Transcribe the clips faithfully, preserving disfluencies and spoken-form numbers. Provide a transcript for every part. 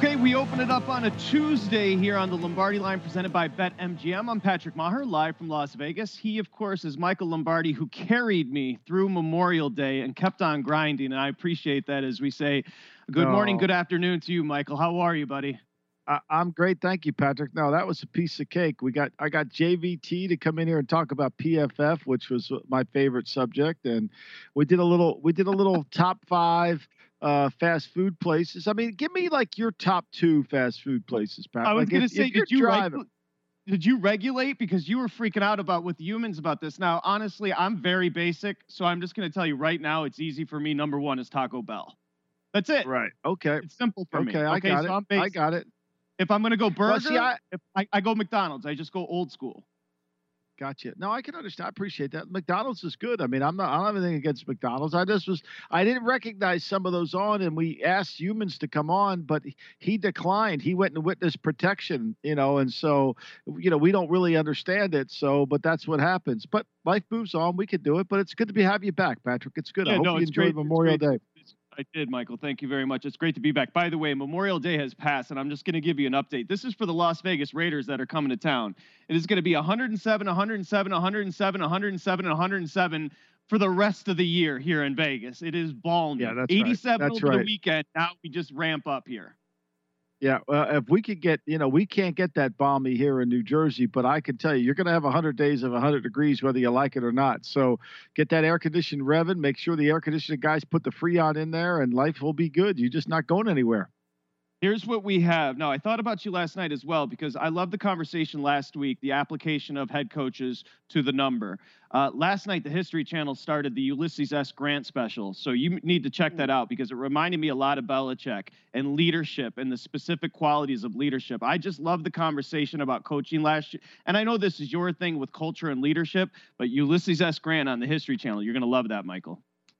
Okay, we open it up on a Tuesday here on the Lombardi Line presented by BetMGM. I'm Patrick Maher, live from Las Vegas. He, of course, is Michael Lombardi, who carried me through Memorial Day and kept on grinding, and I appreciate that. As we say, good morning, No, good afternoon to you, Michael. How are you, buddy? I, I'm great, thank you, Patrick. No, that was a piece of cake. We got I got J V T to come in here and talk about P F F, which was my favorite subject, and we did a little we did a little top five uh, fast food places. I mean, give me like your top two fast food places, Pat. I was Like going if to say, if you're did you driving, regu- did you regulate because you were freaking out about with humans about this? Now, honestly, I'm very basic, so I'm just going to tell you right now. It's easy for me. Number one is Taco Bell. That's it. right? Okay, It's simple for me. okay, I Okay, got so it. I'm I basic. got it. If I'm going to go Well, see, burger, I if I, I go McDonald's. I just go old school. Gotcha. No, I can understand. I appreciate that. McDonald's is good. I mean, I'm not. I don't have anything against McDonald's. I just was. I didn't recognize some of those on, and we asked humans to come on, but he he declined. He went and witness protection, you know, and so, you know, we don't really understand it. So, but that's what happens. But life moves on. We could do it. But it's good to be have you back, Patrick. It's good. I Yeah, hope no, you it's enjoyed great. It's Memorial great. Day. It's, I did, Michael. Thank you very much. It's great to be back. By the way, Memorial Day has passed, and I'm just going to give you an update. This is for the Las Vegas Raiders that are coming to town. It is going to be one hundred seven, one hundred seven, one hundred seven, one hundred seven, and one hundred seven for the rest of the year here in Vegas. It is balmy. Yeah, that's right. eighty-seven That's over the right. weekend. Now we just ramp up here. Yeah, uh, if we could get, you know, we can't get that balmy here in New Jersey, but I can tell you, you're going to have one hundred days of one hundred degrees, whether you like it or not. So get that air conditioned revving. Make sure the air conditioning guys put the Freon in there, and life will be good. You're just not going anywhere. Here's what we have. Now, I thought about you last night as well because I love the conversation last week, the application of head coaches to the number. Uh, last night, the History Channel started the Ulysses S. Grant special. So you need to check that out because it reminded me a lot of Belichick and leadership and the specific qualities of leadership. I just love the conversation about coaching last year. And I know this is your thing with culture and leadership, but Ulysses S. Grant on the History Channel, you're going to love that, Michael.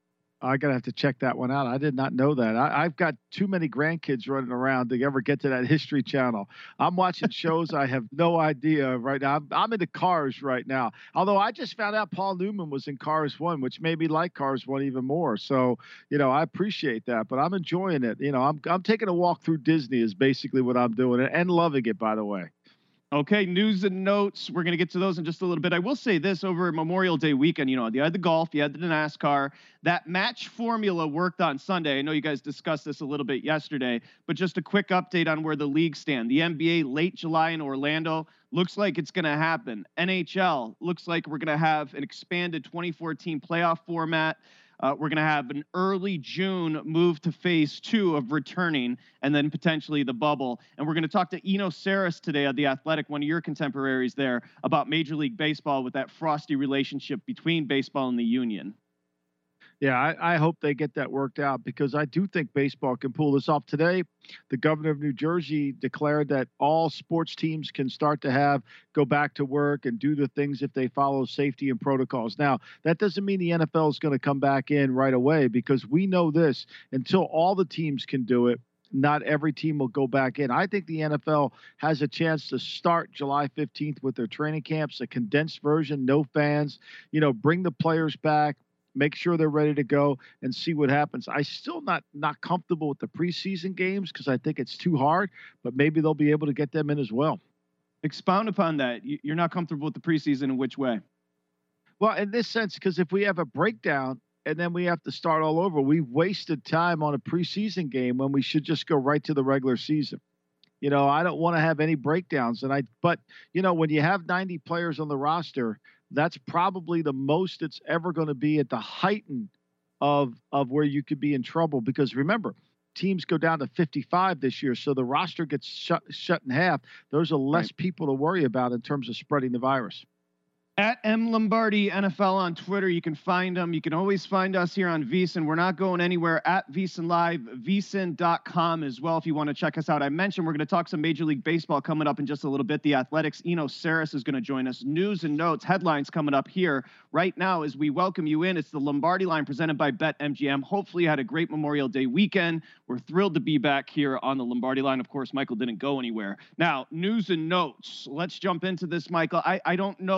I gotta have to check that one out. I did not know that. I, I've got too many grandkids running around to ever get to that History Channel. I'm watching shows I have no idea right now. I'm, I'm into Cars right now. Although I just found out Paul Newman was in Cars One, which made me like Cars One even more. So you know, I appreciate that. But I'm enjoying it. You know, I'm I'm taking a walk through Disney is basically what I'm doing, and loving it, by the way. Okay, news and notes. We're going to get to those in just a little bit. I will say this over Memorial Day weekend, you know, you had the golf, you had the NASCAR. That match formula worked on Sunday. I know you guys discussed this a little bit yesterday, but just a quick update on where the leagues stand. The N B A late July in Orlando looks like it's going to happen. N H L looks like we're going to have an expanded twenty-four team playoff format. Uh, we're going to have an early June move to phase two of returning and then potentially the bubble. And we're going to talk to Eno Saris today on The Athletic, one of your contemporaries there, about Major League Baseball with that frosty relationship between baseball and the union. Yeah, I, I hope they get that worked out because I do think baseball can pull this off. Today, the governor of New Jersey declared that all sports teams can start to have go back to work and do the things if they follow safety and protocols. Now, that doesn't mean the N F L is going to come back in right away because we know this until all the teams can do it. Not every team will go back in. I think the N F L has a chance to start July fifteenth with their training camps, a condensed version, no fans, you know, bring the players back, make sure they're ready to go and see what happens. I still not not comfortable with the preseason games because I think it's too hard, but maybe they'll be able to get them in as well. Expound upon that. You're not comfortable with the preseason in which way? Well, in this sense, because if we have a breakdown and then we have to start all over, we've wasted time on a preseason game when we should just go right to the regular season. You know, I don't want to have any breakdowns. And I, but you know, when you have ninety players on the roster, that's probably the most it's ever going to be at the heighten of of where you could be in trouble. Because remember, teams go down to fifty-five this year, so the roster gets shut shut in half. Those are less Right. people to worry about in terms of spreading the virus. At M Lombardi N F L on Twitter. You can find them. You can always find us here on VSiN. We're not going anywhere at VSiN Live, V S I N dot com as well if you want to check us out. I mentioned we're going to talk some Major League Baseball coming up in just a little bit. The Athletics, Eno Saris is going to join us. News and notes, headlines coming up here right now as we welcome you in. It's the Lombardi Line presented by BetMGM. Hopefully you had a great Memorial Day weekend. We're thrilled to be back here on the Lombardi Line. Of course, Michael didn't go anywhere. Now, news and notes. Let's jump into this, Michael. I, I don't know if this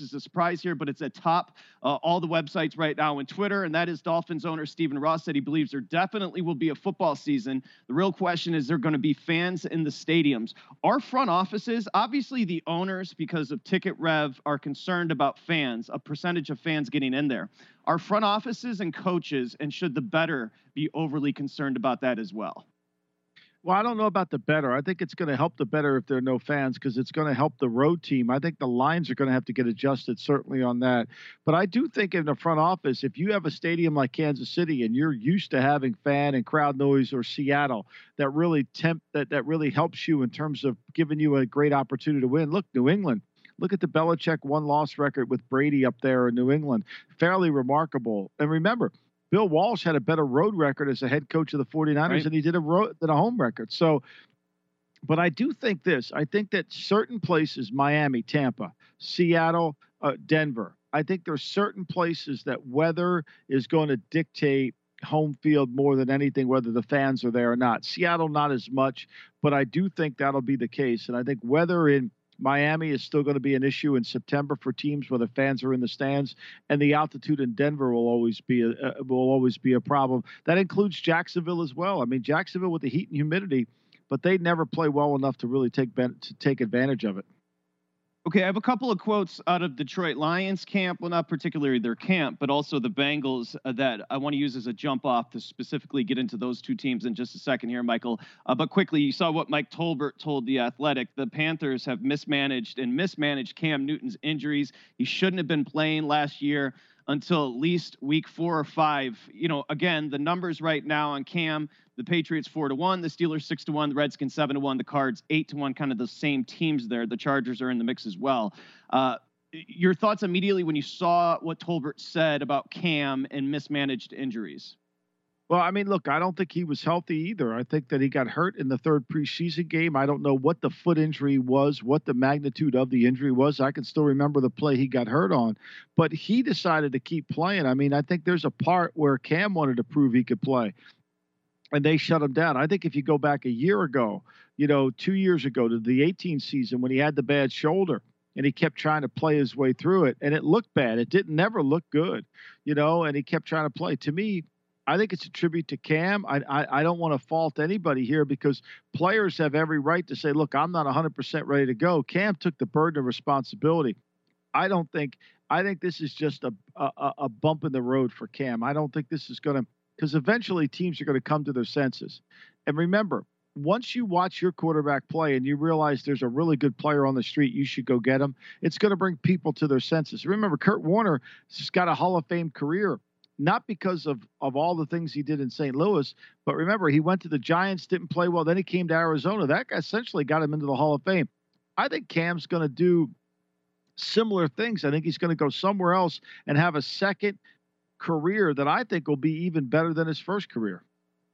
is a surprise here, but it's atop uh, all the websites right now and Twitter. And that is Dolphins owner Stephen Ross said he believes there definitely will be a football season. The real question is, there going to be fans in the stadiums? Our front offices, obviously the owners, because of ticket rev, are concerned about fans, a percentage of fans getting in there. Our front offices and coaches, and should the better be overly concerned about that as well? Well, I don't know about the better. I think it's going to help the better if there are no fans, because it's going to help the road team. I think the lines are going to have to get adjusted, certainly on that. But I do think in the front office, if you have a stadium like Kansas City and you're used to having fan and crowd noise, or Seattle, that really temp that that really helps you in terms of giving you a great opportunity to win. Look, New England. Look at the Belichick one-loss record with Brady up there in New England. Fairly remarkable. And remember, Bill Walsh had a better road record as a head coach of the 49ers Right. than he did a road than a home record. So, but I do think this. I think that certain places, Miami, Tampa, Seattle, uh, Denver, I think there are certain places that weather is going to dictate home field more than anything, whether the fans are there or not. Seattle, not as much, but I do think that'll be the case. And I think weather in Miami is still going to be an issue in September for teams where the fans are in the stands, and the altitude in Denver will always be a uh, will always be a problem. That includes Jacksonville as well. I mean, Jacksonville with the heat and humidity, but they never play well enough to really take ben- to take advantage of it. Okay, I have a couple of quotes out of Detroit Lions camp. Well, not particularly their camp, but also the Bengals uh, that I want to use as a jump off to specifically get into those two teams in just a second here, Michael. Uh, but quickly, you saw what Mike Tolbert told The Athletic. The Panthers have mismanaged and mismanaged Cam Newton's injuries. He shouldn't have been playing last year until at least week four or five. You know, again, the numbers right now on Cam, the Patriots four to one, the Steelers six to one, the Redskins seven to one, the Cards eight to one, kind of the same teams there. The Chargers are in the mix as well. Uh, your thoughts immediately when you saw what Tolbert said about Cam and mismanaged injuries? Well, I mean, look, I don't think he was healthy either. I think that he got hurt in the third preseason game. I don't know what the foot injury was, what the magnitude of the injury was. I can still remember the play he got hurt on, but he decided to keep playing. I mean, I think there's a part where Cam wanted to prove he could play, and they shut him down. I think if you go back a year ago, you know, two years ago to the eighteen season when he had the bad shoulder and he kept trying to play his way through it, and it looked bad. It didn't never look good, you know, and he kept trying to play. To me, I think it's a tribute to Cam. I I, I don't want to fault anybody here, because players have every right to say, look, I'm not one hundred percent ready to go. Cam took the burden of responsibility. I don't think I think this is just a a, a bump in the road for Cam. I don't think this is going to, because eventually teams are going to come to their senses. And remember, once you watch your quarterback play and you realize there's a really good player on the street, you should go get him. It's going to bring people to their senses. Remember, Kurt Warner has got a Hall of Fame career, not because of, of all the things he did in Saint Louis, but remember, he went to the Giants, didn't play well. Then he came to Arizona. That essentially got him into the Hall of Fame. I think Cam's going to do similar things. I think he's going to go somewhere else and have a second career that I think will be even better than his first career.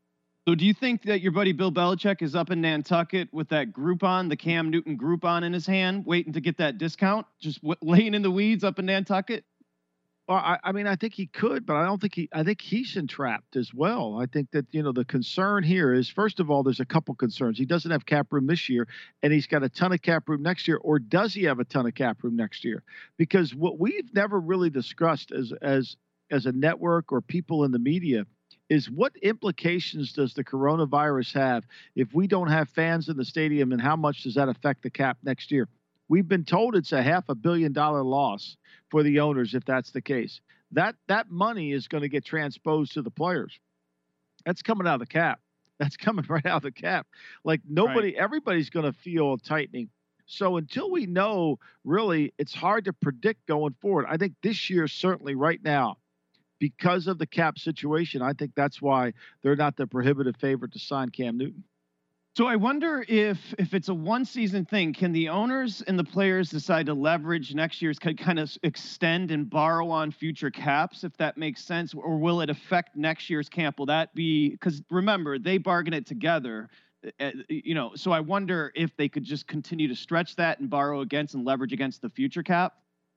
So do you think that your buddy Bill Belichick is up in Nantucket with that Groupon, the Cam Newton Groupon in his hand, waiting to get that discount, just w- laying in the weeds up in Nantucket? Well, I, I mean, I think he could, but I don't think he. I think he's entrapped as well. I think that, you know, the concern here is, first of all, there's a couple concerns. He doesn't have cap room this year, and he's got a ton of cap room next year. Or does he have a ton of cap room next year? Because what we've never really discussed as as as a network or people in the media is, what implications does the coronavirus have if we don't have fans in the stadium, and how much does that affect the cap next year? We've been told it's a half a billion dollar loss for the owners if that's the case. That that money is going to get transposed to the players. That's coming out of the cap. That's coming right out of the cap. Like nobody, right. Everybody's going to feel a tightening. So until we know, really, it's hard to predict going forward. I think this year, certainly right now, because of the cap situation, I think that's why they're not the prohibitive favorite to sign Cam Newton. So I wonder if if it's a one season thing, can the owners and the players decide to leverage next year's, kind of extend and borrow on future caps, if that makes sense, or will it affect next year's camp? Will that be, because remember, they bargain it together, uh, you know, so I wonder if they could just continue to stretch that and borrow against and leverage against the future cap.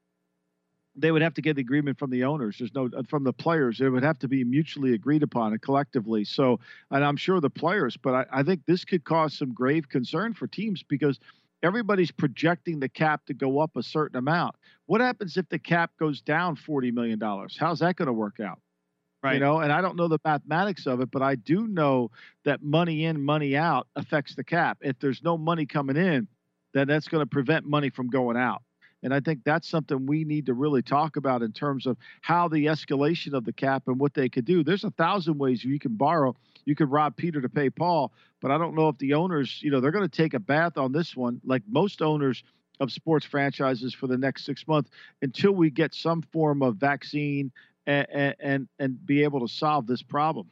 They would have to get the agreement from the owners. There's no, from the players. It would have to be mutually agreed upon and collectively. So, and I'm sure the players, but I, I think this could cause some grave concern for teams, because everybody's projecting the cap to go up a certain amount. What happens if the cap goes down forty million dollars? How's that going to work out? You Right. know, and I don't know the mathematics of it, but I do know that money in, money out affects the cap. If there's no money coming in, then that's going to prevent money from going out. And I think that's something we need to really talk about in terms of how the escalation of the cap and what they could do. There's a thousand ways you can borrow. You could rob Peter to pay Paul, but I don't know if the owners, you know, they're going to take a bath on this one, like most owners of sports franchises for the next six months until we get some form of vaccine and and and be able to solve this problem.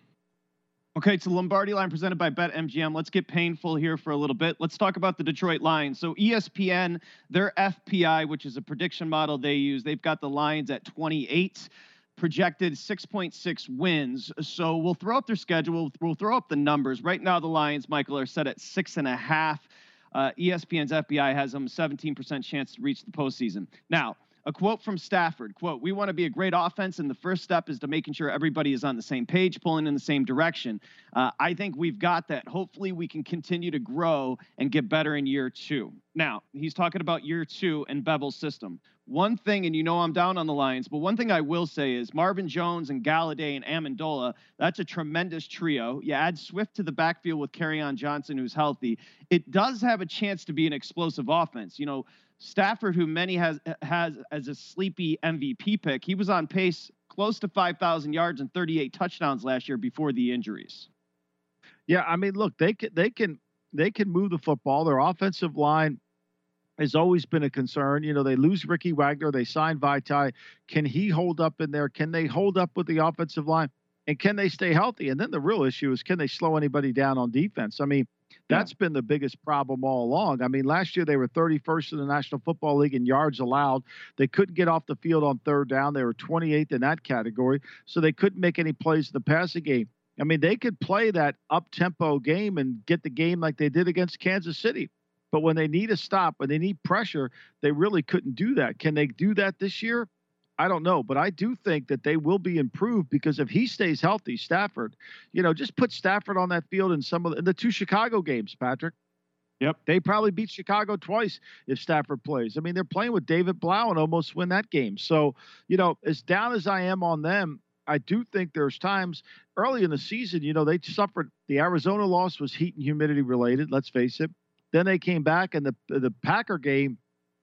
Okay, it's the Lombardi line presented by BetMGM. Let's get painful here for a little bit. Let's talk about the Detroit Lions. So E S P N, their F P I, which is a prediction model they use, they've got the Lions at twenty-eight, projected six point six wins. So we'll throw up their schedule. We'll throw up the numbers. Right now, the Lions, Michael, are set at six and a half. Uh, E S P N's F P I has them seventeen percent chance to reach the postseason. Now, a quote from Stafford, quote, "We want to be a great offense, and the first step is to making sure everybody is on the same page, pulling in the same direction." Uh, I think we've got that. Hopefully, we can continue to grow and get better in year two. Now, he's talking about year two and Bevel's system. One thing, and you know I'm down on the Lions, but one thing I will say is Marvin Jones and Galladay and Amendola, that's a tremendous trio. You add Swift to the backfield with Kerryon Johnson, who's healthy. It does have a chance to be an explosive offense. You know, Stafford, who many has has as a sleepy M V P pick, he was on pace close to five thousand yards and thirty-eight touchdowns last year before the injuries. Yeah, I mean, look, they can they can they can move the football. Their offensive line has always been a concern. You know, they lose Ricky Wagner, they sign Vaitai. Can he hold up in there? Can they hold up with the offensive line? And can they stay healthy? And then the real issue is, can they slow anybody down on defense? I mean, that's yeah. been the biggest problem all along. I mean, last year they were thirty-first in the National Football League in yards allowed. They couldn't get off the field on third down. They were twenty-eighth in that category. So they couldn't make any plays in the passing game. I mean, they could play that up-tempo game and get the game like they did against Kansas City. But when they need a stop, when they need pressure, they really couldn't do that. Can they do that this year? I don't know, but I do think that they will be improved because if he stays healthy, Stafford, you know, just put Stafford on that field in some of the, in the two Chicago games, Patrick. Yep. They probably beat Chicago twice if Stafford plays. I mean, they're playing with David Blau and almost win that game. So, you know, as down as I am on them, I do think there's times early in the season, you know, they suffered. The Arizona loss was heat and humidity related, let's face it. Then they came back, and the the Packer game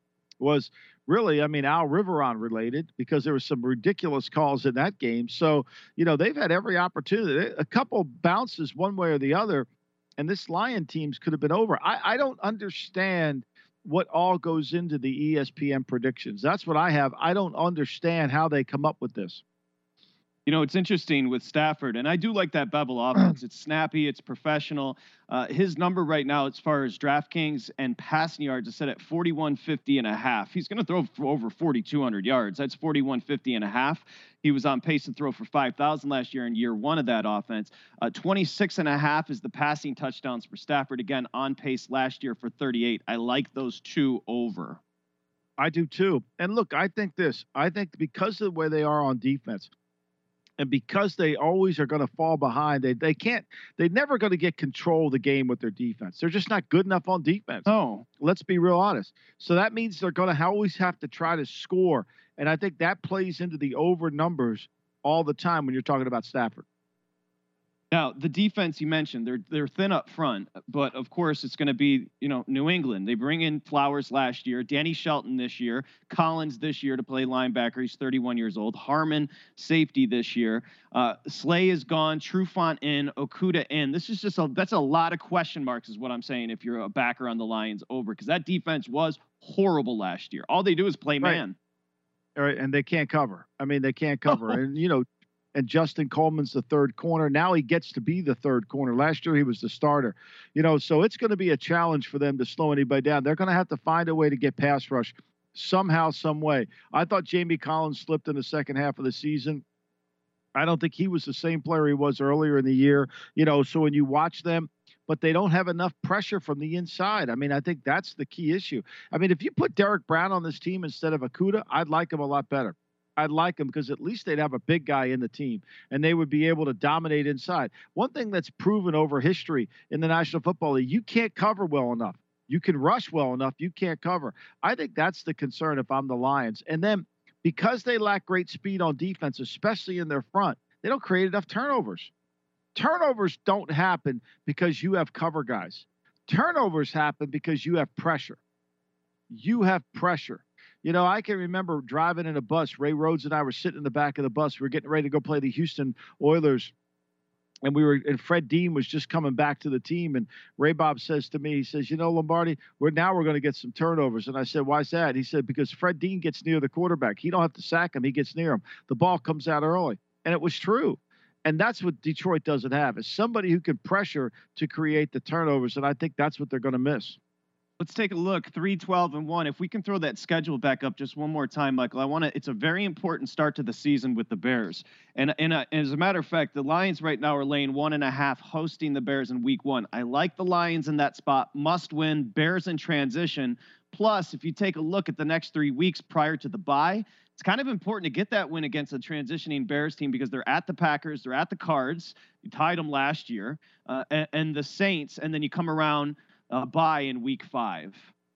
was really, I mean, Al Riveron related because there was some ridiculous calls in that game. So, you know, they've had every opportunity, a couple bounces one way or the other, and this Lion teams could have been over. I, I don't understand what all goes into the E S P N predictions. That's what I have. I don't understand how they come up with this. You know, it's interesting with Stafford, and I do like that Bevel offense. It's snappy, it's professional. Uh, his number right now, as far as DraftKings and passing yards, is set at forty-one fifty and a half. He's going to throw for over forty-two hundred yards. That's forty-one fifty and a half. He was on pace to throw for five thousand last year in year one of that offense. Uh, twenty-six and a half is the passing touchdowns for Stafford. Again, on pace last year for thirty-eight. I like those two over. I do too. And look, I think this. I think because of the way they are on defense, and because they always are going to fall behind, they they can't, they're never going to get control of the game with their defense. They're just not good enough on defense. Oh, let's be real honest. So that means they're going to always have to try to score. And I think that plays into the over numbers all the time when you're talking about Stafford. Now, the defense you mentioned, they're they're thin up front, but of course it's going to be, you know, New England. They bring in Flowers last year, Danny Shelton this year, Collins this year to play linebacker. He's thirty-one years old. Harmon, safety this year. Uh, Slay is gone. Trufant in. Okuda in. This is just a that's a lot of question marks, is what I'm saying. If you're a backer on the Lions over, because that defense was horrible last year. All they do is play man. Right. All right, and they can't cover. I mean, they can't cover, and you know. And Justin Coleman's the third corner. Now he gets to be the third corner. Last year he was the starter. You know, so it's going to be a challenge for them to slow anybody down. They're going to have to find a way to get pass rush somehow, some way. I thought Jamie Collins slipped in the second half of the season. I don't think he was the same player he was earlier in the year. You know, so when you watch them, but they don't have enough pressure from the inside. I mean, I think that's the key issue. I mean, if you put Derek Brown on this team instead of Okuda, I'd like him a lot better. I'd like them because at least they'd have a big guy in the team and they would be able to dominate inside. One thing that's proven over history in the National Football League, you can't cover well enough. You can rush well enough, you can't cover. I think that's the concern if I'm the Lions. And then because they lack great speed on defense, especially in their front, they don't create enough turnovers. Turnovers don't happen because you have cover guys. Turnovers happen because you have pressure. You have pressure. You know, I can remember driving in a bus. Ray Rhodes and I were sitting in the back of the bus. We were getting ready to go play the Houston Oilers. And we were, and Fred Dean was just coming back to the team. And Ray Bob says to me, he says, you know, Lombardi, we're now we're going to get some turnovers. And I said, why's that? He said, because Fred Dean gets near the quarterback. He don't have to sack him. He gets near him. The ball comes out early. And it was true. And that's what Detroit doesn't have, is somebody who can pressure to create the turnovers. And I think that's what they're going to miss. Let's take a look. three, twelve, and one. If we can throw that schedule back up just one more time, Michael, I want to. It's a very important start to the season with the Bears. And, and, uh, and as a matter of fact, the Lions right now are laying one and a half, hosting the Bears in week one. I like the Lions in that spot. Must win. Bears in transition. Plus, if you take a look at the next three weeks prior to the bye, it's kind of important to get that win against a transitioning Bears team because they're at the Packers, they're at the Cards. You tied them last year, uh, and, and the Saints, and then you come around. Uh, bye in week five.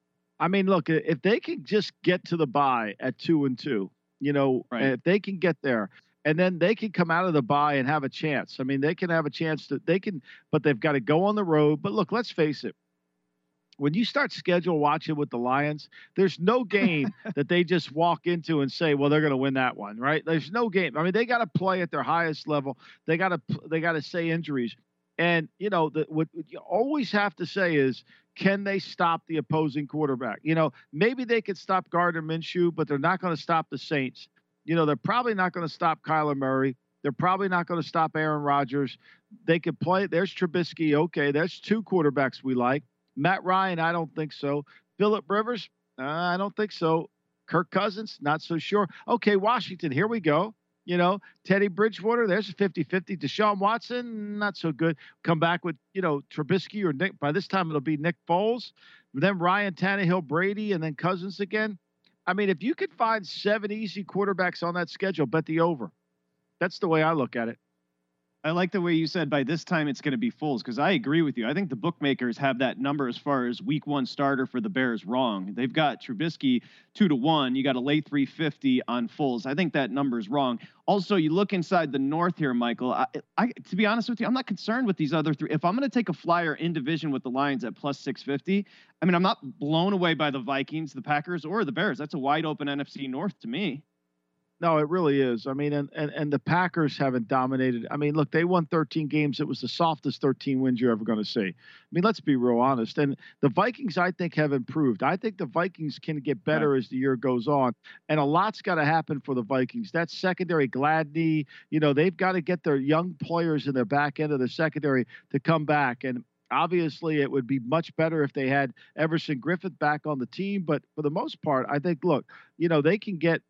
I mean, look, if they can just get to the bye at two and two, you know, right. If they can get there, and then they can come out of the bye and have a chance. I mean, they can have a chance to, they can, but they've got to go on the road. But look, let's face it. When you start schedule watching with the Lions, there's no game that they just walk into and say, well, they're going to win that one, right? There's no game. I mean, they got to play at their highest level. They got to, they got to say injuries. And, you know, the, what you always have to say is, can they stop the opposing quarterback? You know, maybe they could stop Gardner Minshew, but they're not going to stop the Saints. You know, they're probably not going to stop Kyler Murray. They're probably not going to stop Aaron Rodgers. They could play. There's Trubisky. Okay, there's two quarterbacks we like. Matt Ryan, I don't think so. Phillip Rivers, uh, I don't think so. Kirk Cousins, not so sure. Okay, Washington, here we go. You know, Teddy Bridgewater, there's a fifty-fifty. Deshaun Watson, not so good. Come back with, you know, Trubisky or Nick. By this time, it'll be Nick Foles. Then Ryan Tannehill, Brady, and then Cousins again. I mean, if you could find seven easy quarterbacks on that schedule, bet the over. That's the way I look at it. I like the way you said by this time it's going to be Foles, because I agree with you. I think the bookmakers have that number as far as week one starter for the Bears wrong. They've got Trubisky two to one. You got a late three fifty on Foles. I think that number is wrong. Also, you look inside the North here, Michael. I, I to be honest with you, I'm not concerned with these other three. If I'm going to take a flyer in division with the Lions at plus six fifty, I mean, I'm not blown away by the Vikings, the Packers, or the Bears. That's a wide open N F C North to me. No, it really is. I mean, and, and, and the Packers haven't dominated. I mean, look, they won thirteen games. It was the softest thirteen wins you're ever going to see. I mean, let's be real honest. And the Vikings, I think, have improved. I think the Vikings can get better as the year goes on. And a lot's got to happen for the Vikings. That secondary, Gladney, you know, they've got to get their young players in their back end of the secondary to come back. And obviously, it would be much better if they had Everson Griffith back on the team. But for the most part, I think, look, you know, they can get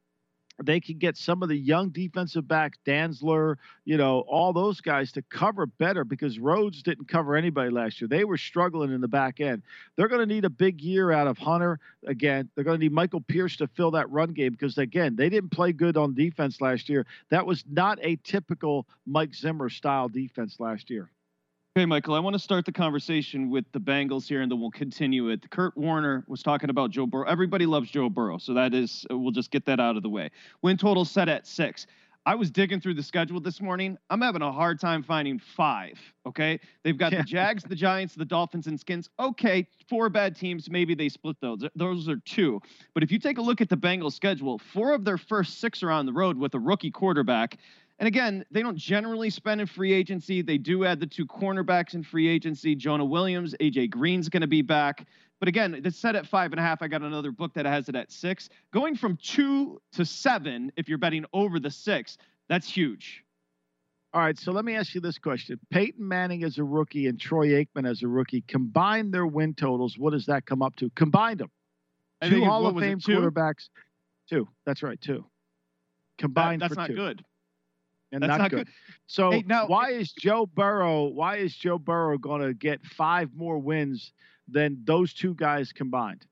They can get some of the young defensive backs, Dantzler, you know, all those guys to cover better, because Rhodes didn't cover anybody last year. They were struggling in the back end. They're going to need a big year out of Hunter. Again, they're going to need Michael Pierce to fill that run game, because, again, they didn't play good on defense last year. That was not a typical Mike Zimmer style defense last year. Okay, Michael, I want to start the conversation with the Bengals here, and then we'll continue it. Kurt Warner was talking about Joe Burrow. Everybody loves Joe Burrow, so that is, we'll just get that out of the way. Win total set at six. I was digging through the schedule this morning. I'm having a hard time finding five, okay? They've got yeah. the Jags, the Giants, the Dolphins, and Skins. Okay, four bad teams. Maybe they split those. Those are two. But if you take a look at the Bengals schedule, four of their first six are on the road with a rookie quarterback. And again, they don't generally spend in free agency. They do add the two cornerbacks in free agency. Jonah Williams, A J Green's going to be back. But again, it's set at five and a half. I got another book that has it at six. Going from two to seven, if you're betting over the six, that's huge. All right, so let me ask you this question. Peyton Manning as a rookie and Troy Aikman as a rookie, combine their win totals. What does that come up to? Combined them. I two Hall of Fame it, two? quarterbacks. Two. That's right, two. Combined that, that's for not two. good. And That's not, not good. good. So hey, now, why is Joe Burrow? Why is Joe Burrow going to get five more wins than those two guys combined?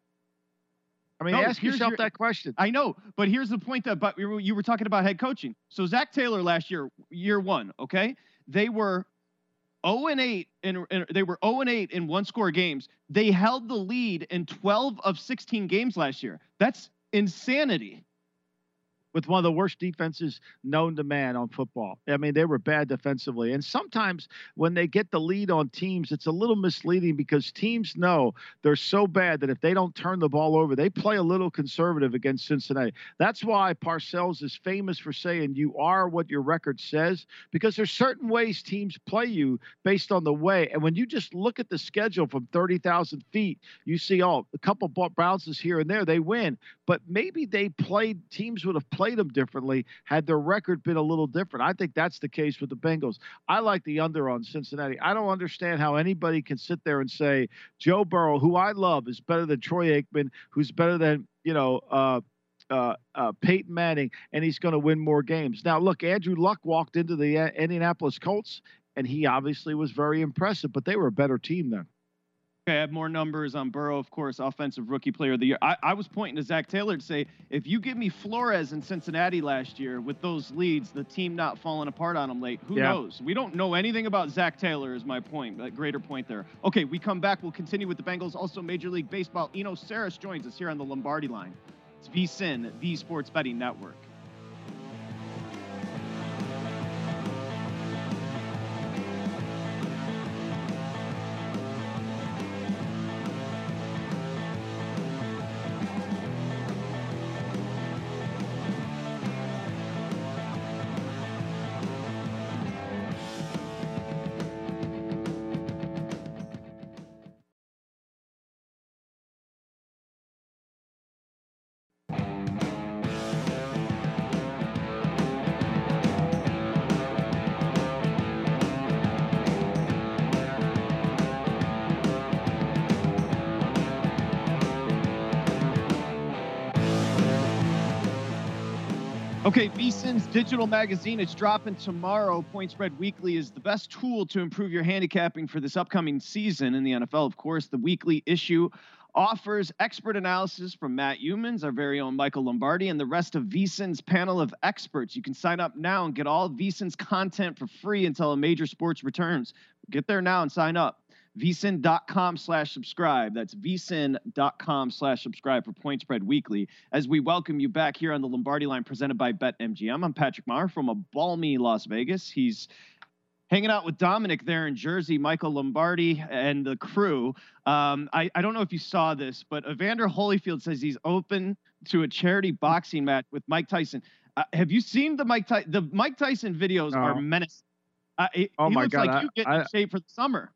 I mean, no, ask yourself your, that question. I know, but here's the point that but you were talking about head coaching. So Zach Taylor last year, year one, okay, they were oh and eight, and, and they were oh and eight in one score games. They held the lead in twelve of sixteen games last year. That's insanity. With one of the worst defenses known to man on football. I mean, they were bad defensively. And sometimes when they get the lead on teams, it's a little misleading because teams know they're so bad that if they don't turn the ball over, they play a little conservative against Cincinnati. That's why Parcells is famous for saying you are what your record says, because there's certain ways teams play you based on the way. And when you just look at the schedule from thirty thousand feet, you see, oh, a couple bounces here and there, they win. But maybe they played, teams would have played them differently had their record been a little different. I think that's the case with the Bengals. I like the under on Cincinnati. I don't understand how anybody can sit there and say Joe Burrow, who I love, is better than Troy Aikman, who's better than, you know, uh, uh, uh, Peyton Manning, and he's going to win more games. Now, look, Andrew Luck walked into the uh, Indianapolis Colts, and he obviously was very impressive, but they were a better team then. Okay, I have more numbers on Burrow, of course, offensive rookie player of the year. I, I was pointing to Zach Taylor to say, if you give me Flores in Cincinnati last year with those leads, the team not falling apart on them late, who yeah. knows? We don't know anything about Zach Taylor is my point, that greater point there. Okay, we come back. We'll continue with the Bengals. Also, Major League Baseball. Eno Sarris joins us here on the Lombardi Line. It's VSiN, the Sports Betting Network. Okay, VSiN's digital magazine, it's dropping tomorrow. Point Spread Weekly is the best tool to improve your handicapping for this upcoming season in the N F L. Of course, the weekly issue offers expert analysis from Matt Youmans, our very own Michael Lombardi, and the rest of VSiN's panel of experts. You can sign up now and get all VSiN's content for free until a major sports returns. Get there now and sign up. VSiN.com slash subscribe. That's VSiN.com slash subscribe for Point Spread Weekly. As we welcome you back here on the Lombardi Line presented by BetMGM. I'm Patrick Maher from a balmy Las Vegas. He's hanging out with Dominic there in Jersey, Michael Lombardi and the crew. Um, I, I don't know if you saw this, but Evander Holyfield says he's open to a charity boxing match with Mike Tyson. Uh, have you seen the Mike Ty- the Mike Tyson videos? Oh. Are menacing. Uh, it, oh he my looks God. like you get in shape for the summer.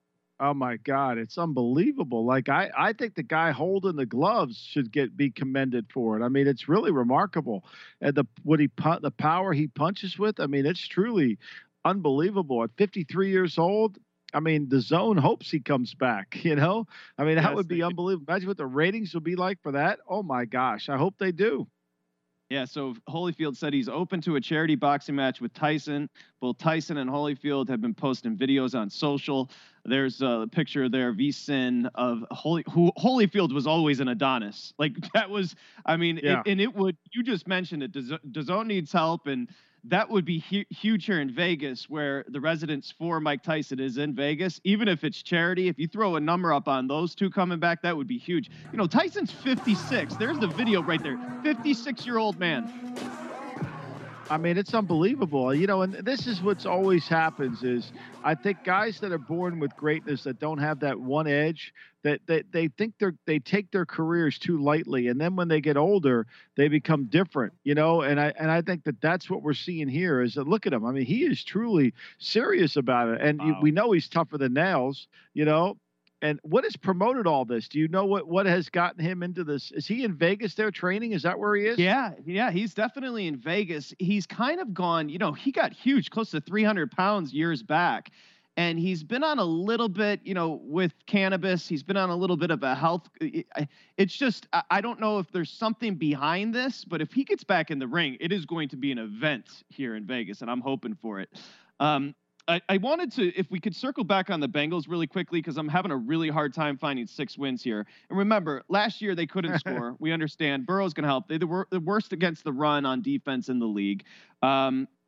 Oh my God, it's unbelievable. Like I, I think the guy holding the gloves should get be commended for it. I mean, it's really remarkable. And the what he the power he punches with. I mean, it's truly unbelievable. At fifty-three years old, I mean, the zone hopes he comes back. You know, I mean, that yes, would be unbelievable. Imagine what the ratings would be like for that. Oh my gosh, I hope they do. Yeah, so Holyfield said he's open to a charity boxing match with Tyson. Both Tyson and Holyfield have been posting videos on social. There's a picture there, VSiN, of Holy, who Holyfield was always an Adonis. Like that was, I mean, yeah. it, and it would, you just mentioned it, DAZN needs help, and that would be hu- huge here in Vegas, where the residence for Mike Tyson is in Vegas. Even if it's charity, if you throw a number up on those two coming back, that would be huge. You know, Tyson's fifty-six. There's the video right there. fifty-six-year-old man. I mean, it's unbelievable. You know, and this is what's always happens is I think guys that are born with greatness that don't have that one edge, that they, they think they're they take their careers too lightly, and then when they get older, they become different. You know, and I and I think that that's what we're seeing here. Is that look at him. I mean, he is truly serious about it, and wow. you, we know he's tougher than nails. You know. And what has promoted all this? Do you know what, what has gotten him into this? Is he in Vegas there training? Is that where he is? Yeah, yeah, he's definitely in Vegas. He's kind of gone, you know, he got huge, close to three hundred pounds years back. And he's been on a little bit, you know, with cannabis. He's been on a little bit of a health. It's just, I don't know if there's something behind this, but if he gets back in the ring, it is going to be an event here in Vegas, and I'm hoping for it. Um, I, I wanted to, if we could circle back on the Bengals really quickly, because I'm having a really hard time finding six wins here. And remember, last year they couldn't score. We understand Burrow's going to help. They were the worst against the run on defense in the league. Um,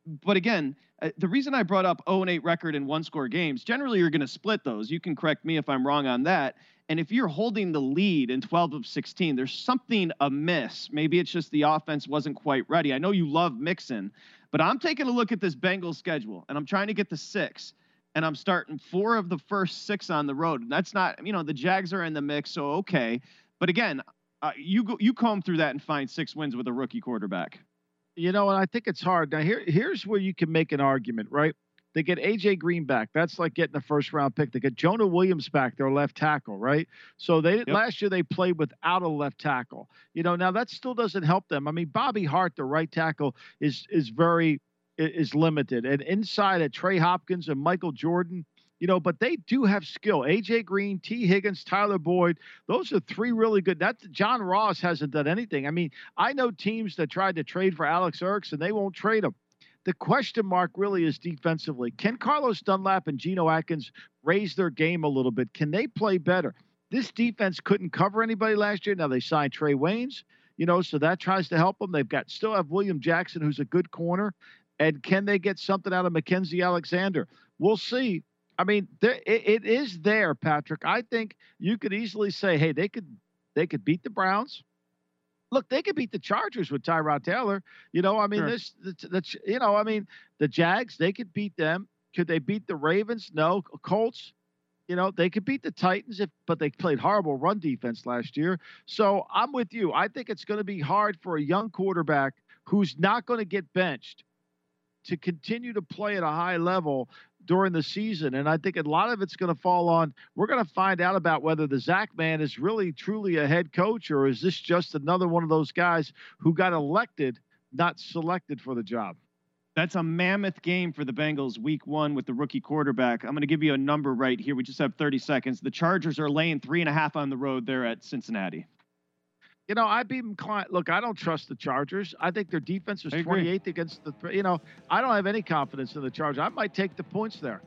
But again, uh, the reason I brought up oh and eight record in one score games, generally you're going to split those. You can correct me if I'm wrong on that. And if you're holding the lead in twelve of sixteen, there's something amiss. Maybe it's just the offense wasn't quite ready. I know you love Mixon, but I'm taking a look at this Bengals schedule and I'm trying to get the six. And I'm starting four of the first six on the road. And that's not, you know, the Jags are in the mix, so okay. But again, uh, you go, you comb through that and find six wins with a rookie quarterback. You know, and I think it's hard. Now, here, here's where you can make an argument, right? They get A J Green back. That's like getting a first round pick. They get Jonah Williams back, their left tackle, right? So they Yep. last year they played without a left tackle. You know, now that still doesn't help them. I mean, Bobby Hart, the right tackle, is is very is limited. And inside at Trey Hopkins and Michael Jordan, you know, but they do have skill. A J Green, T. Higgins, Tyler Boyd, those are three really good. That John Ross hasn't done anything. I mean, I know teams that tried to trade for Alex Erickson, they won't trade him. The question mark really is defensively. Can Carlos Dunlap and Geno Atkins raise their game a little bit? Can they play better? This defense couldn't cover anybody last year. Now they signed Trey Waynes, you know, so that tries to help them. They've got still have William Jackson, who's a good corner. And can they get something out of Mackenzie Alexander? We'll see. I mean, there, it, it is there, Patrick. I think you could easily say, hey, they could they could beat the Browns. Look, they could beat the Chargers with Tyrod Taylor. You know, I mean, Sure. this, the, the, you know, I mean, the Jags, they could beat them. Could they beat the Ravens? No. Colts, you know, they could beat the Titans, if, but they played horrible run defense last year. So I'm with you. I think it's going to be hard for a young quarterback who's not going to get benched to continue to play at a high level during the season. And I think a lot of it's going to fall on, we're going to find out about whether the Zach man is really truly a head coach, or is this just another one of those guys who got elected, not selected for the job. That's a mammoth game for the Bengals week one with the rookie quarterback. I'm going to give you a number right here. We just have thirty seconds. The Chargers are laying three and a half on the road there at Cincinnati. You know, I'd be inclined. Look, I don't trust the Chargers. I think their defense was twenty-eighth against the. You know, I don't have any confidence in the Chargers. I might take the points there.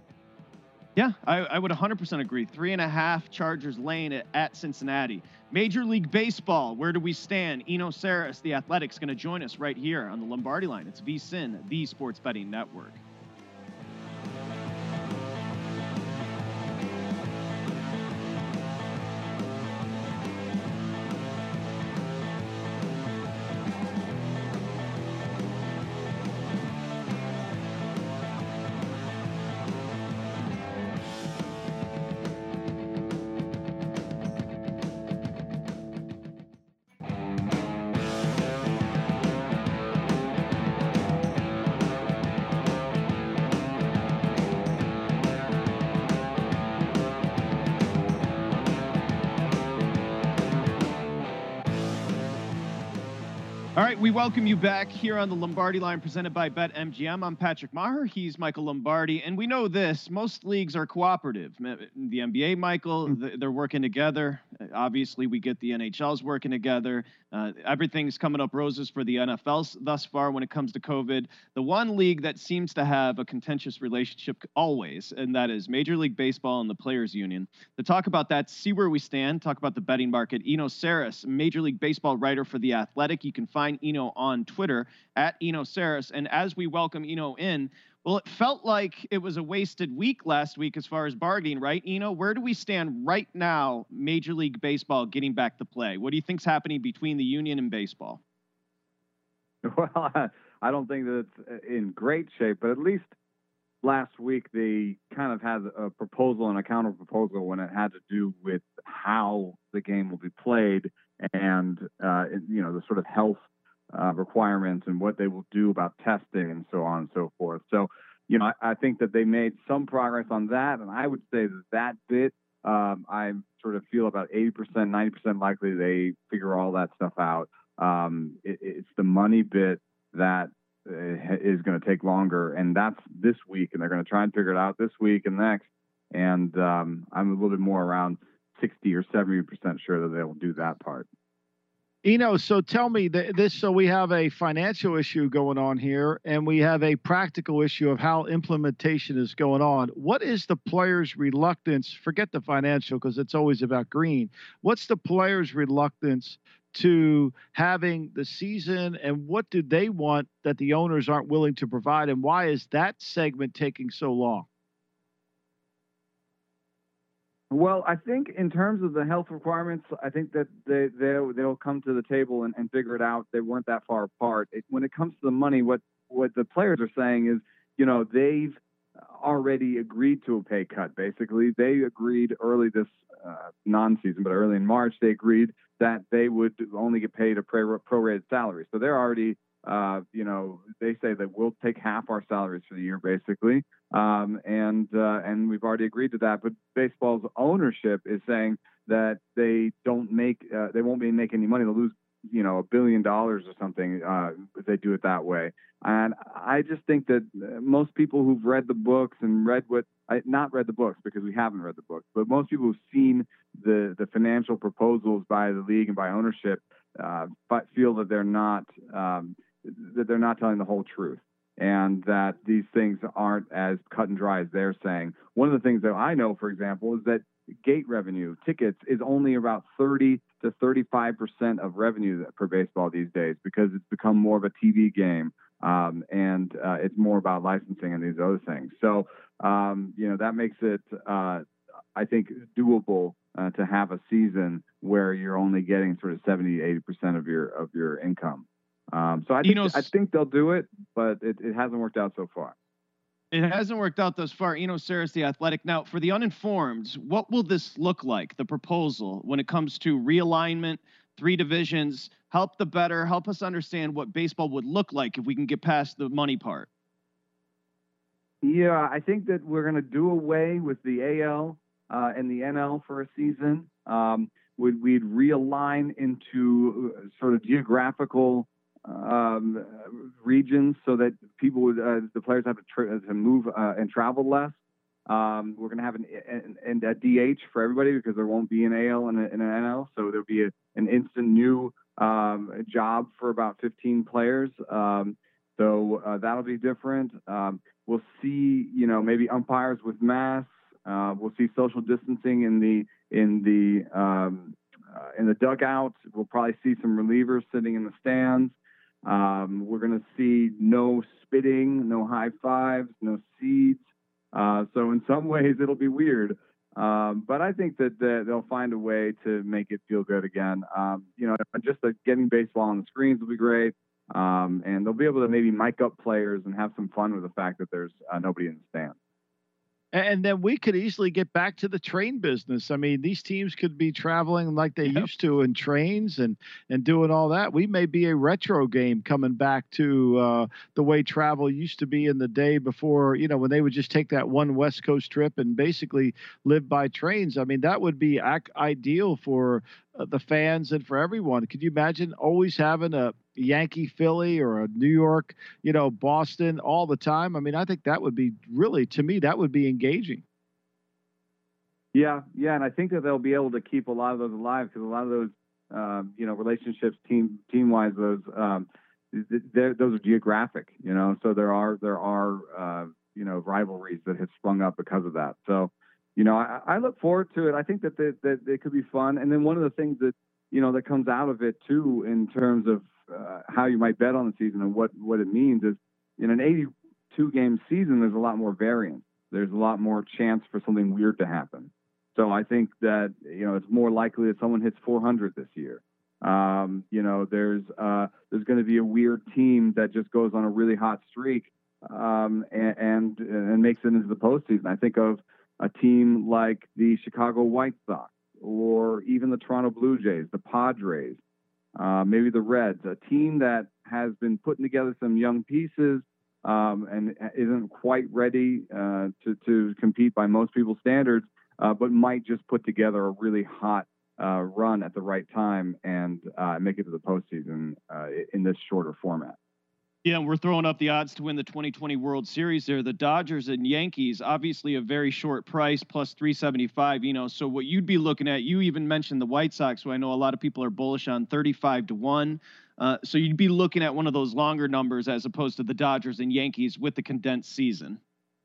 Yeah, I, I would one hundred percent agree. Three and a half Chargers laying it at Cincinnati. Major League Baseball, where do we stand? Eno Sarris, the Athletic's, going to join us right here on the Lombardi Line. It's VSiN, the Sports Betting Network. All right, we welcome you back here on the Lombardi Line presented by BetMGM. I'm Patrick Maher. He's Michael Lombardi. And we know this, most leagues are cooperative. The N B A, Michael, they're working together. Obviously, we get the N H L's working together. Uh, everything's coming up roses for the N F L thus far when it comes to COVID. The one league that seems to have a contentious relationship always, and that is Major League Baseball and the Players Union. To talk about that, see where we stand, talk about the betting market, Eno Sarris, Major League Baseball writer for The Athletic. You can find Eno on Twitter at Eno Sarris. And as we welcome Eno in, well, it felt like it was a wasted week last week as far as bargaining, right? Eno, where do we stand right now, Major League Baseball getting back to play? What do you think's happening between the union and baseball? Well, I don't think that it's in great shape, but at least last week they kind of had a proposal and a counter proposal when it had to do with how the game will be played and, uh, you know, the sort of health Uh, requirements and what they will do about testing and so on and so forth. So, you know, I, I think that they made some progress on that. And I would say that that bit, um, I sort of feel about eighty percent, ninety percent likely they figure all that stuff out. Um, it, it's the money bit that uh, is going to take longer. And that's this week. And they're going to try and figure it out this week and next. And um, I'm a little bit more around sixty or seventy percent sure that they'll do that part. You know, so tell me th- this. So we have a financial issue going on here, and we have a practical issue of how implementation is going on. What is the players' reluctance? Forget the financial because it's always about green. What's the players' reluctance to having the season, and what do they want that the owners aren't willing to provide, and why is that segment taking so long? Well, I think in terms of the health requirements, I think that they, they, they'll come to the table and, and figure it out. They weren't that far apart. It, when it comes to the money, what, what the players are saying is, you know, they've already agreed to a pay cut, basically. They agreed early this uh, non-season, but early in March, they agreed that they would only get paid a prorated salary. So they're already, uh, you know, they say that we'll take half our salaries for the year, basically. Um, and uh, and we've already agreed to that. But baseball's ownership is saying that they don't make, uh, they won't be making any money. They'll lose, you know, a billion dollars or something uh, if they do it that way. And I just think that most people who've read the books and read what, I, not read the books because we haven't read the books, but most people who've seen the the financial proposals by the league and by ownership, uh, but feel that they're not um, that they're not telling the whole truth, and that these things aren't as cut and dry as they're saying. One of the things that I know, for example, is that gate revenue, tickets, is only about thirty to thirty-five percent of revenue for baseball these days, because it's become more of a T V game. Um, and uh, it's more about licensing and these other things. So, um, you know, that makes it, uh, I think, doable uh, to have a season where you're only getting sort of seventy, eighty percent of your of your income. Um, so I think, I think they'll do it, but it, it hasn't worked out so far. It hasn't worked out thus far. Eno Sarris, The Athletic. Now, for the uninformed, what will this look like, the proposal, when it comes to realignment, three divisions? Help the better. Help us understand what baseball would look like if we can get past the money part. Yeah, I think that we're going to do away with the A L uh, and the N L for a season. Um, we'd, we'd realign into sort of geographical um, regions so that people would, uh, the players have to, tra- to move uh, and travel less. Um, we're going to have an, an, a D H for everybody because there won't be an A L and, a, and an N L. So there'll be a, an instant new um, job for about fifteen players. Um, so uh, that'll be different. Um, we'll see, you know, maybe umpires with masks. Uh, we'll see social distancing in the in the um, uh, in the dugouts. We'll probably see some relievers sitting in the stands. Um, we're going to see no spitting, no high fives, no seeds. Uh, so in some ways it'll be weird. Um, but I think that, that they'll find a way to make it feel good again. Um, you know, just uh, getting baseball on the screens will be great. Um, and they'll be able to maybe mic up players and have some fun with the fact that there's uh, nobody in the stands. And then we could easily get back to the train business. I mean, these teams could be traveling like they yep. used to in trains and, and doing all that. We may be a retro game coming back to uh, the way travel used to be in the day before, you know, when they would just take that one West Coast trip and basically live by trains. I mean, that would be ac- ideal for uh, the fans and for everyone. Could you imagine always having a Yankee Philly or a New York, you know, Boston all the time? I mean, I think that would be really, to me, that would be engaging. Yeah, yeah, and I think that they'll be able to keep a lot of those alive because a lot of those, um, you know, relationships, team team wise, those um, those are geographic, you know. So there are there are uh, you know rivalries that have sprung up because of that. So, you know, I, I look forward to it. I think that they, that it could be fun. And then one of the things that you know that comes out of it too, in terms of Uh, how you might bet on the season and what, what it means is in an eighty-two game season, there's a lot more variance. There's a lot more chance for something weird to happen. So I think that, you know, it's more likely that someone hits four hundred this year. Um, you know, there's, uh, there's going to be a weird team that just goes on a really hot streak um, and, and, and makes it into the postseason. I think of a team like the Chicago White Sox or even the Toronto Blue Jays, the Padres, Uh, maybe the Reds, a team that has been putting together some young pieces um, and isn't quite ready uh, to, to compete by most people's standards, uh, but might just put together a really hot uh, run at the right time and uh, make it to the postseason uh, in this shorter format. Yeah, and we're throwing up the odds to win the twenty twenty World Series there. The Dodgers and Yankees, obviously a very short price, plus three seventy-five, you know. So what you'd be looking at, you even mentioned the White Sox, who I know a lot of people are bullish on, thirty-five to one. Uh, so you'd be looking at one of those longer numbers as opposed to the Dodgers and Yankees with the condensed season.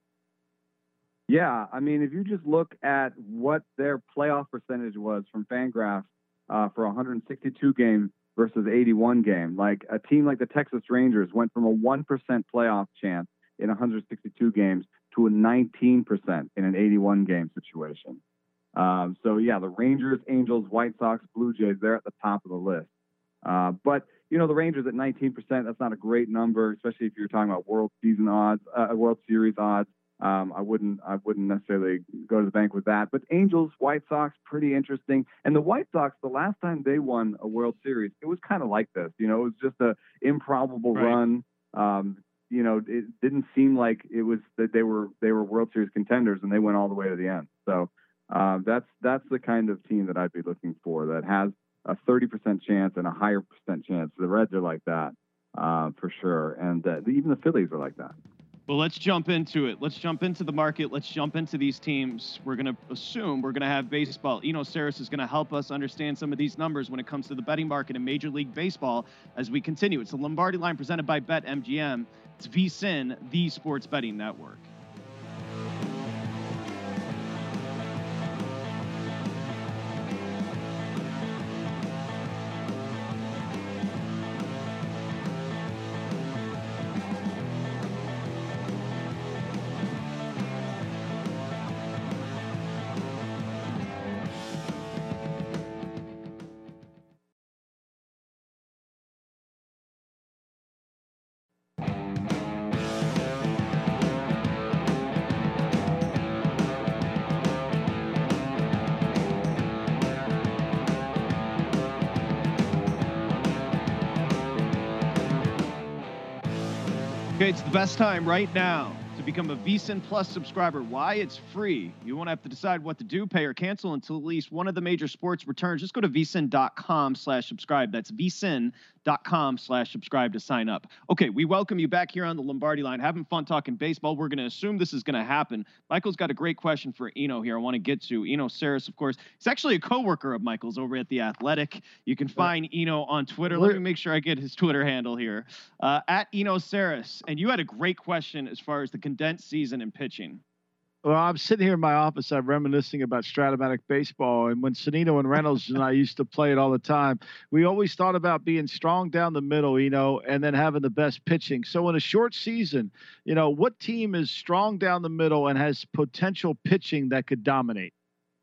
Yeah, I mean, if you just look at what their playoff percentage was from Fangraphs uh, for a one hundred sixty-two game versus eighty-one game. Like a team like the Texas Rangers went from a one percent playoff chance in one hundred sixty-two games to a nineteen percent in an eighty-one game situation. Um, so yeah, the Rangers, Angels, White Sox, Blue Jays, they're at the top of the list. Uh, but you know, the Rangers at nineteen percent, that's not a great number, especially if you're talking about World Season odds, uh, World Series odds. Um, I wouldn't, I wouldn't necessarily go to the bank with that. But Angels, White Sox, pretty interesting. And the White Sox, the last time they won a World Series, it was kind of like this. You know, it was just a improbable Right. run. Um, you know, it didn't seem like it was that they were they were World Series contenders, and they went all the way to the end. So uh, that's that's the kind of team that I'd be looking for, that has a thirty percent chance and a higher percent chance. The Reds are like that uh, for sure, and uh, even the Phillies are like that. Well, let's jump into it. Let's jump into the market. Let's jump into these teams. We're going to assume we're going to have baseball. Eno Sarris is going to help us understand some of these numbers when it comes to the betting market in Major League Baseball as we continue. It's the Lombardi Line presented by BetMGM. It's V S I N, the Sports Betting Network. Okay, it's the best time right now to become a V S I N Plus subscriber. Why? It's free. You won't have to decide what to do, pay or cancel until at least one of the major sports returns. Just go to vsin.com slash subscribe. That's vsin.com slash subscribe to sign up. Okay, we welcome you back here on the Lombardi Line. Having fun talking baseball. We're going to assume this is going to happen. Michael's got a great question for Eno here I want to get to. Eno Sarris, of course. He's actually a coworker of Michael's over at The Athletic. You can find Eno on Twitter. Let me make sure I get his Twitter handle here. Uh, at Eno Sarris. And you had a great question as far as the condensed season in pitching. Well, I'm sitting here in my office. I'm reminiscing about Stratomatic baseball. And when Sonino and Reynolds and I used to play it all the time, we always thought about being strong down the middle, you know, and then having the best pitching. So in a short season, you know, what team is strong down the middle and has potential pitching that could dominate?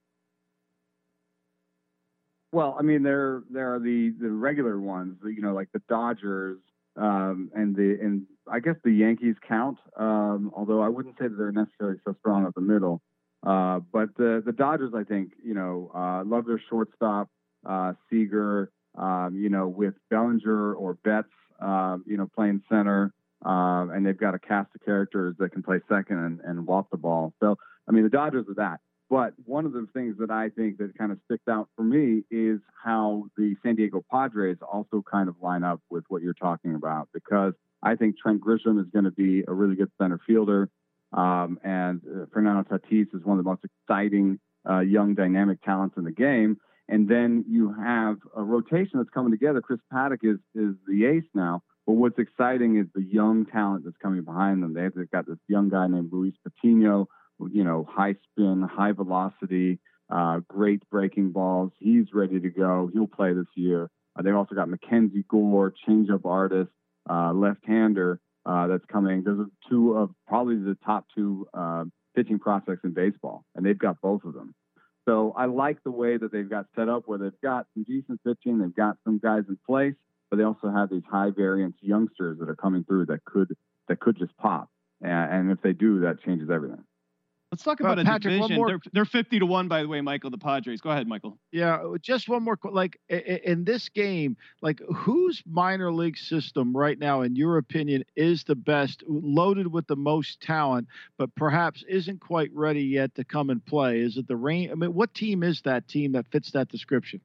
Well, I mean, there there are the the regular ones, you know, like the Dodgers, um, and the and I guess the Yankees count. Um, although I wouldn't say that they're necessarily so strong up the middle. Uh, but the the Dodgers, I think, you know, uh, love their shortstop, uh, Seager. Um, you know, with Bellinger or Betts, um, you know, playing center, um, and they've got a cast of characters that can play second and, and walk the ball. So, I mean, the Dodgers are that. But one of the things that I think that kind of sticks out for me is how the San Diego Padres also kind of line up with what you're talking about, because I think Trent Grisham is going to be a really good center fielder. Um, and uh, Fernando Tatis is one of the most exciting uh, young dynamic talents in the game. And then you have a rotation that's coming together. Chris Paddock is, is the ace now. But what's exciting is the young talent that's coming behind them. They've got this young guy named Luis Patino, you know, high spin, high velocity, uh, great breaking balls. He's ready to go. He'll play this year. Uh, they've also got Mackenzie Gore, changeup artist, uh, left-hander uh, that's coming. Those are two of probably the top two uh, pitching prospects in baseball, and they've got both of them. So I like the way that they've got set up, where they've got some decent pitching, they've got some guys in place, but they also have these high variance youngsters that are coming through that could that could just pop. And, and if they do, that changes everything. Let's talk about Uh, a Patrick, one division. more- They're, they're fifty to one, by the way, Michael, the Padres. Go ahead, Michael. Yeah, just one more. qu- Like i- i- in this game, like whose minor league system right now, in your opinion, is the best, loaded with the most talent, but perhaps isn't quite ready yet to come and play? Is it the Rain? I mean, what team is that team that fits that description?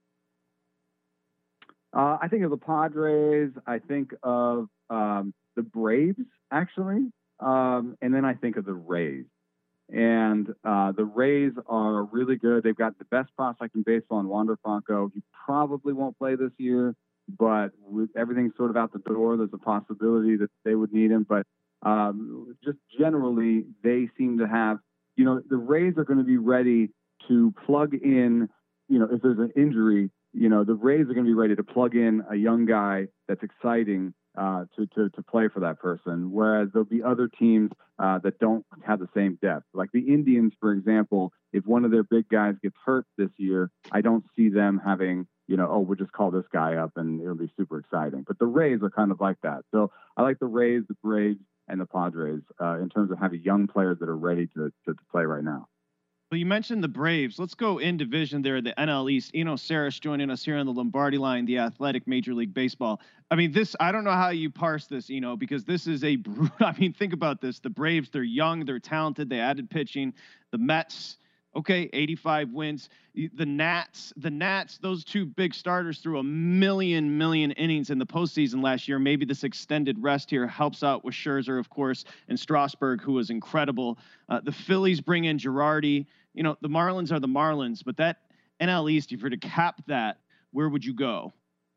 Uh, I think of the Padres. I think of um, the Braves, actually. Um, and then I think of the Rays. And uh, the Rays are really good. They've got the best prospect in baseball in Wander Franco. He probably won't play this year, but with everything sort of out the door, there's a possibility that they would need him. But um, just generally, they seem to have, you know, the Rays are going to be ready to plug in, you know, if there's an injury, you know, the Rays are going to be ready to plug in a young guy that's exciting uh, to, to, to play for that person, whereas there'll be other teams uh, that don't have the same depth. Like the Indians, for example, if one of their big guys gets hurt this year, I don't see them having, you know, oh, we'll just call this guy up and it'll be super exciting. But the Rays are kind of like that. So I like the Rays, the Braves, and the Padres uh, in terms of having young players that are ready to, to, to play right now. Well, you mentioned the Braves. Let's go in division there, the N L East. Eno Saris joining us here on the Lombardi Line, the Athletic Major League Baseball. I mean, this, I don't know how you parse this, Eno, because this is a, I mean, think about this. The Braves, they're young, they're talented, they added pitching. The Mets, okay, eighty-five wins. The Nats, the Nats, those two big starters threw a million, million innings in the postseason last year. Maybe this extended rest here helps out with Scherzer, of course, and Strasburg, who was incredible. Uh, the Phillies bring in Girardi. You know, the Marlins are the Marlins, but that N L East, if you're to cap that, where would you go?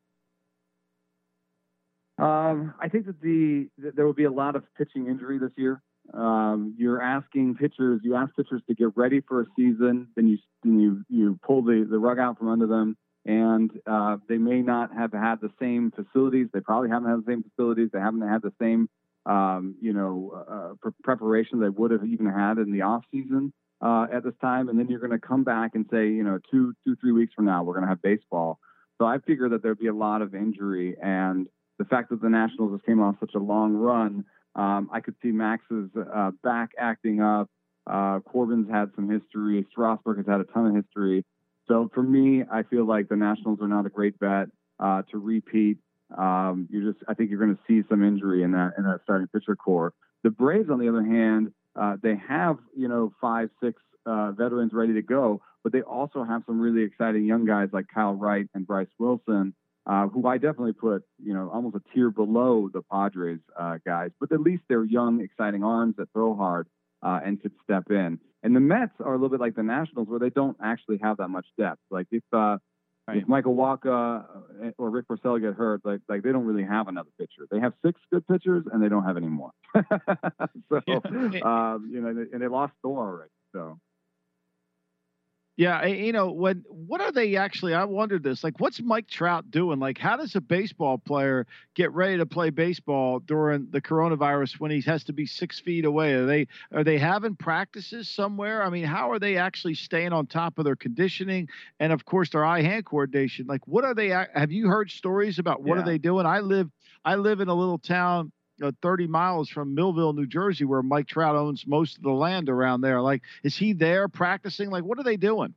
Um, I think that the that there will be a lot of pitching injury this year. Um, you're asking pitchers, you ask pitchers to get ready for a season, then you then you you pull the, the rug out from under them, and uh, they may not have had the same facilities. They probably haven't had the same facilities. They haven't had the same um, you know uh, pre- preparation they would have even had in the off season uh, at this time. And then you're going to come back and say, you know, two two three weeks from now we're going to have baseball. So I figure that there'd be a lot of injury, and the fact that the Nationals just came off such a long run. Um, I could see Max's uh, back acting up. Uh, Corbin's had some history. Strasburg has had a ton of history. So for me, I feel like the Nationals are not a great bet uh, to repeat. Um, you just, I think you're going to see some injury in that in that starting pitcher core. The Braves, on the other hand, uh, they have you know five, six uh, veterans ready to go, but they also have some really exciting young guys like Kyle Wright and Bryce Wilson. Uh, who I definitely put, you know, almost a tier below the Padres uh, guys, but at least they're young, exciting arms that throw hard uh, and could step in. And the Mets are a little bit like the Nationals, where they don't actually have that much depth. Like if uh, right. if Michael Wacha or Rick Porcello get hurt, like like they don't really have another pitcher. They have six good pitchers, and they don't have any more. so yeah. um, you know, and they lost Thor already. So. Yeah, you know, when what are they actually? I wondered this. Like, what's Mike Trout doing? Like, how does a baseball player get ready to play baseball during the coronavirus when he has to be six feet away? Are they are they having practices somewhere? I mean, how are they actually staying on top of their conditioning and, of course, their eye-hand coordination? Like, what are they? Have you heard stories about what yeah. are they doing? I live I live in a little town. Uh, thirty miles from Millville, New Jersey, where Mike Trout owns most of the land around there. Like, is he there practicing? Like, what are they doing?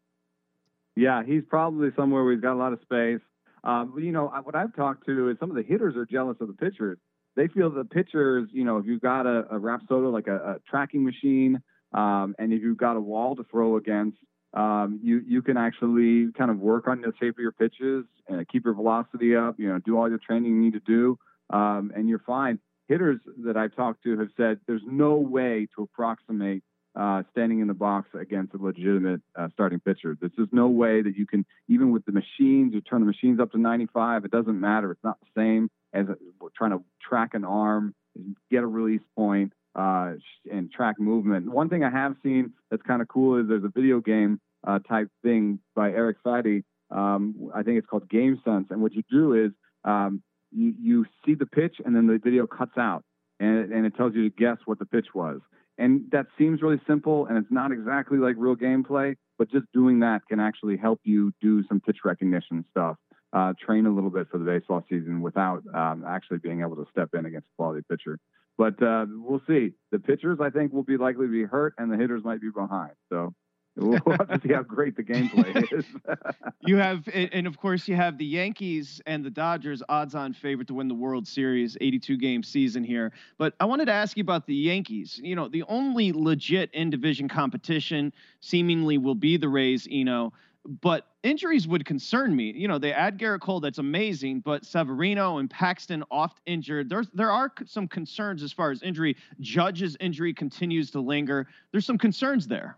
Yeah, he's probably somewhere where he's got a lot of space. Um, you know, what I've talked to is some of the hitters are jealous of the pitchers. They feel the pitchers, you know, if you've got a, a Rapsodo, like a, a tracking machine, um, and if you've got a wall to throw against, um, you you can actually kind of work on the shape of your pitches and keep your velocity up, you know, do all your training you need to do. Um, and you're fine. Hitters that I've talked to have said there's no way to approximate uh, standing in the box against a legitimate uh, starting pitcher. There's just no way that you can, even with the machines, you turn the machines up to ninety-five, it doesn't matter. It's not the same as trying to track an arm, get a release point, uh, and track movement. One thing I have seen that's kind of cool is there's a video game uh, type thing by Eric Faddy. Um, I think it's called Game Sense. And what you do is, um, You, you see the pitch and then the video cuts out and it, and it tells you to guess what the pitch was. And that seems really simple and it's not exactly like real gameplay, but just doing that can actually help you do some pitch recognition stuff, uh, train a little bit for the baseball season without um, actually being able to step in against a quality pitcher. But uh, we'll see. The pitchers, I think, will be likely to be hurt and the hitters might be behind. So we'll have to see how great the gameplay is. You have, and of course, you have the Yankees and the Dodgers odds-on favorite to win the World Series, eighty-two game season here. But I wanted to ask you about the Yankees. You know, the only legit in-division competition seemingly will be the Rays, Eno. But injuries would concern me. You know, they add Garrett Cole, that's amazing, but Severino and Paxton oft injured. There's there are some concerns as far as injury. Judge's injury continues to linger. There's some concerns there.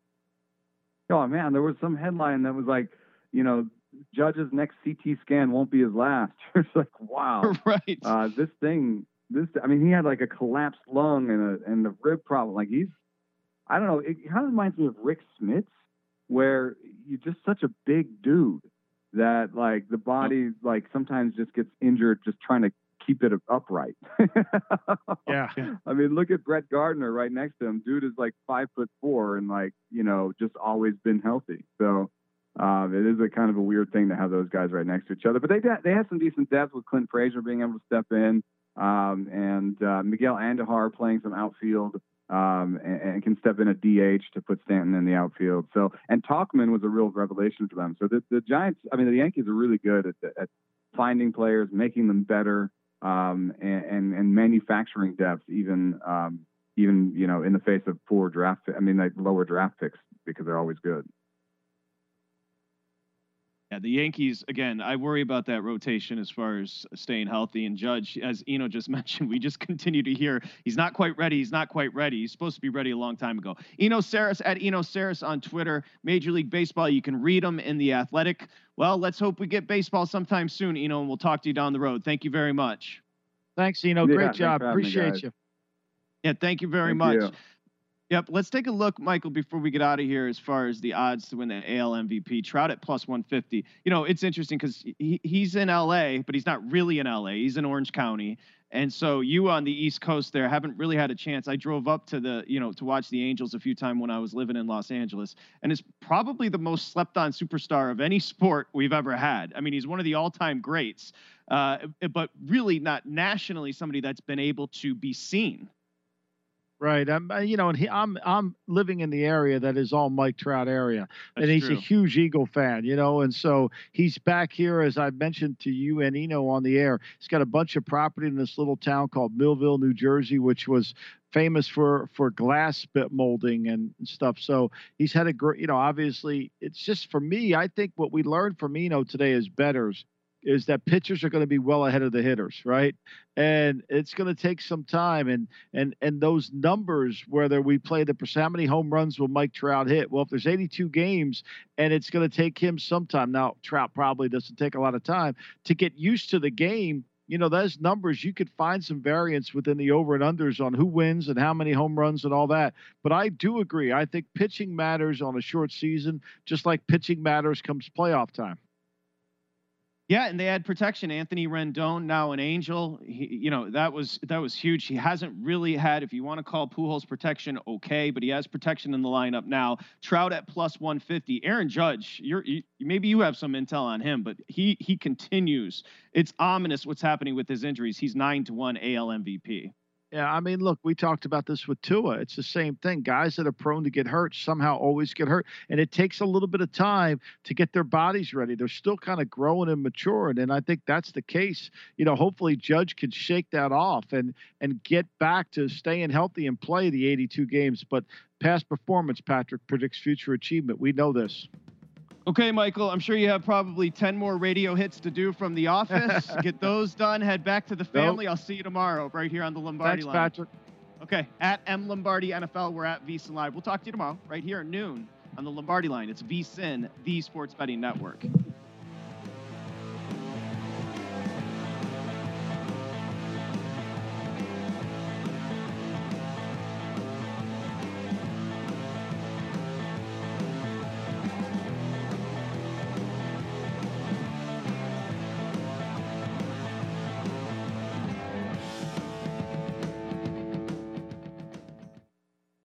Oh man, there was some headline that was like, you know, Judge's next C T scan won't be his last. It's like, wow, right? Uh, this thing, this, I mean, he had like a collapsed lung and a and the rib problem. Like he's, I don't know, it kind of reminds me of Rick Smits, where you're just such a big dude, that like the body like sometimes just gets injured just trying to keep it upright. Yeah. I mean, look at Brett Gardner right next to him. Dude is like five foot four and like, you know, just always been healthy. So um, it is a kind of a weird thing to have those guys right next to each other. But they they have some decent depth with Clint Frazier being able to step in, um, and uh, Miguel Andujar playing some outfield. Um, and, and can step in at D H to put Stanton in the outfield. So, and Talkman was a real revelation for them. So the, the Giants, I mean, the Yankees are really good at, at finding players, making them better, um, and, and, and manufacturing depth, even, um, even, you know, in the face of poor draft, I mean, like lower draft picks, because they're always good. Yeah, the Yankees, again, I worry about that rotation as far as staying healthy. And Judge, as Eno just mentioned, we just continue to hear he's not quite ready. He's not quite ready. He's supposed to be ready a long time ago. Eno Saris at Eno Saris on Twitter. Major League Baseball, you can read him in The Athletic. Well, let's hope we get baseball sometime soon, Eno, and we'll talk to you down the road. Thank you very much. Thanks, Eno. Yeah, Great job. Appreciate me, you. Yeah, thank you very Thank much. you. Yep. Let's take a look, Michael, before we get out of here, as far as the odds to win the A L M V P. Trout at plus one fifty. You know, it's interesting because he, he's in L A, but he's not really in L A. He's in Orange County. And so you on the East Coast there haven't really had a chance. I drove up to the, you know, to watch the Angels a few times when I was living in Los Angeles. And it's probably the most slept on superstar of any sport we've ever had. I mean, he's one of the all time greats, uh, but really not nationally somebody that's been able to be seen. Right. I'm, you know, and he, I'm, I'm living in the area that is all Mike Trout area, That's and he's true. a huge Eagle fan, you know, and so he's back here, as I mentioned to you and Eno on the air. He's got a bunch of property in this little town called Millville, New Jersey, which was famous for for glass bit molding and stuff. So he's had a great, you know, obviously it's just, for me, I think what we learned from Eno today as bettors is that pitchers are going to be well ahead of the hitters, right? And it's going to take some time. And and and those numbers, whether we play the percent, how many home runs will Mike Trout hit? Well, if there's eighty-two games, and it's going to take him some time. Now, Trout probably doesn't take a lot of time to get used to the game. You know, those numbers, you could find some variance within the over and unders on who wins and how many home runs and all that. But I do agree. I think pitching matters on a short season, just like pitching matters comes playoff time. Yeah, and they had protection. Anthony Rendon, now an Angel. He, you know, that was that was huge. He hasn't really had, if you want to call Pujols protection, okay, but he has protection in the lineup now. Trout at plus one fifty. Aaron Judge, you're you, maybe you have some intel on him, but he he continues. It's ominous what's happening with his injuries. He's nine to one A L M V P. Yeah, I mean, look, we talked about this with Tua. It's the same thing. Guys that are prone to get hurt somehow always get hurt. And it takes a little bit of time to get their bodies ready. They're still kind of growing and maturing. And I think that's the case. You know, hopefully Judge can shake that off and and get back to staying healthy and play the eighty-two games. But past performance, Patrick, predicts future achievement. We know this. Okay, Michael, I'm sure you have probably ten more radio hits to do from the office. Get those done. Head back to the family. Nope. I'll see you tomorrow right here on the Lombardi Thanks, line. Patrick. Okay, at M Lombardi N F L, we're at VSiN Live. We'll talk to you tomorrow right here at noon on the Lombardi line. It's VSiN, the Sports Betting Network.